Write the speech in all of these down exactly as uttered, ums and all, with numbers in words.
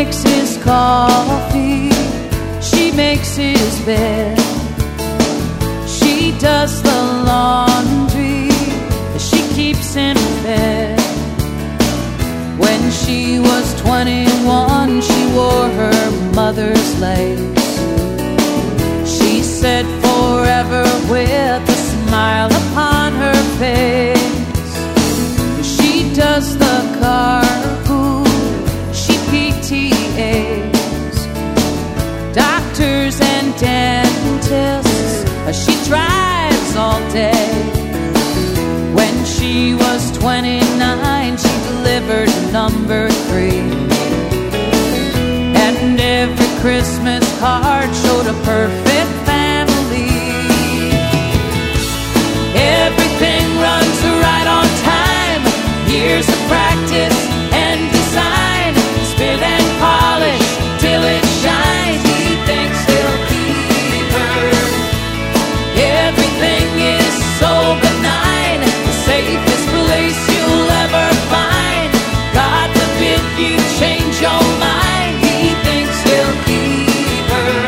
makes his coffee, she makes his bed, she does the laundry, she keeps him fed. When she was twenty-one, she wore her mother's lace. She said forever with a smile upon her face. She does the carpool, she P T As, doctors and dentists, she drives all day. When she was twenty-nine, she delivered number three, and every Christmas card showed a perfect family. Everything runs right on time, years of practice and design, spit and polish till it shines. He thinks he'll keep her. Everything is so benign, the safest place you'll ever find. God forbid you change your mind, he thinks he'll keep her.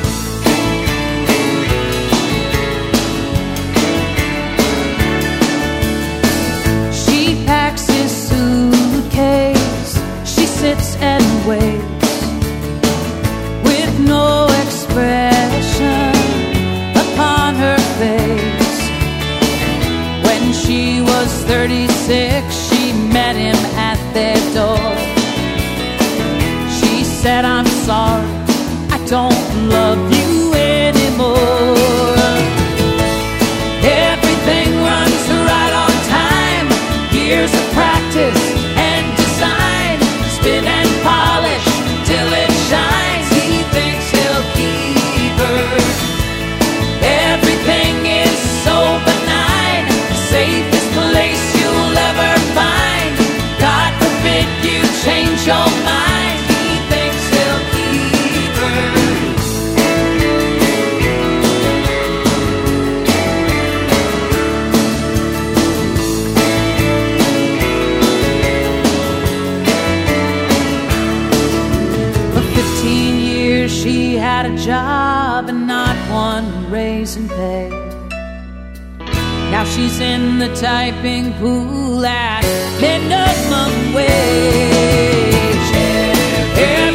She packs his suitcase, she sits and waits with no expression upon her face. When she was thirty-six, she met him at their door. She said, I'm sorry, I don't love you anymore. Everything runs right on time, years of practice and design, spin and polish till it shines. He thinks he'll keep her. Everything is so benign, the safest place you'll ever find. God forbid you change your mind, he thinks he'll keep her. For fifteen years she had a job and not one raise in pay. Now she's in the typing pool at minimum wage.